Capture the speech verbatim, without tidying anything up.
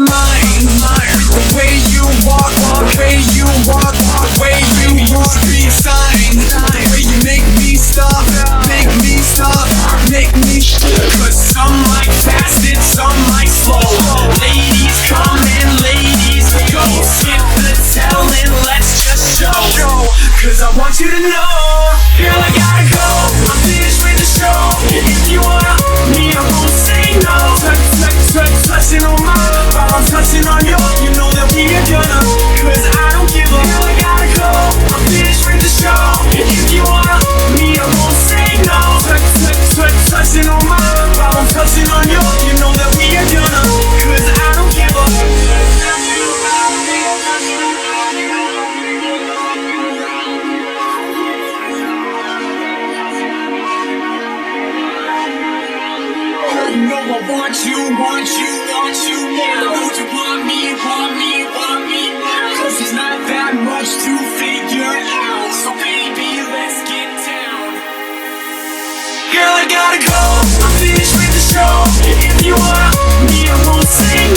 mind. The way you walk, the way you walk, the way you move, street sign. The way you make me stop, make me stop, make me. Cause some like fast and some like slow. Ladies come and ladies go. Skip the tell and let's just show. Cause I want you to know, girl, I gotta go. I'm finished with the show. If you wanna me, I won't say no. Touch, touch, touch, touching on mine while I'm touching on yours. You know that we are gonna, cause I don't give a. Girl, I gotta go. I'm finished with the show. If you wanna me, I won't say no. Touch, touch, touch, touching on mine while I'm touching on yours. You know that we are gonna, cause I don't give a. You know I want you, want you, want you now. Don't you want me, want me, want me now? Cause there's not that much to figure out. So baby, let's get down. Girl, I gotta go. I'm finished with the show. If you want me, I won't say